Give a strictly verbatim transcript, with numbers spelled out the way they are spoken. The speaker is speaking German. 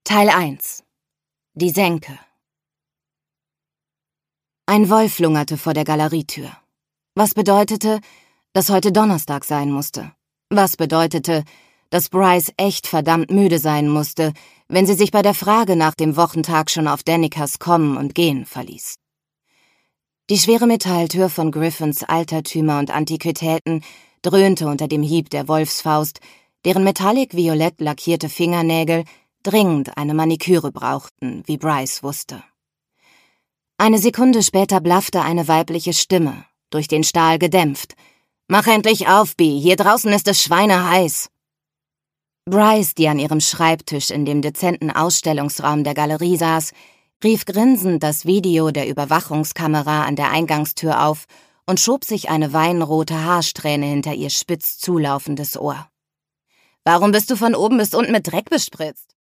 Teil eins. Die Senke. Ein Wolf lungerte vor der Galerietür. Was bedeutete, dass heute Donnerstag sein musste. Was bedeutete, dass Bryce echt verdammt müde sein musste, wenn sie sich bei der Frage nach dem Wochentag schon auf Danikas Kommen und Gehen verließ. Die schwere Metalltür von Griffins Altertümer und Antiquitäten dröhnte unter dem Hieb der Wolfsfaust, deren metallic-violett lackierte Fingernägel dringend eine Maniküre brauchten, wie Bryce wusste. Eine Sekunde später blaffte eine weibliche Stimme, durch den Stahl gedämpft. »Mach endlich auf, Bee, hier draußen ist es schweineheiß!« Bryce, die an ihrem Schreibtisch in dem dezenten Ausstellungsraum der Galerie saß, rief grinsend das Video der Überwachungskamera an der Eingangstür auf und schob sich eine weinrote Haarsträhne hinter ihr spitz zulaufendes Ohr. »Warum bist du von oben bis unten mit Dreck bespritzt?«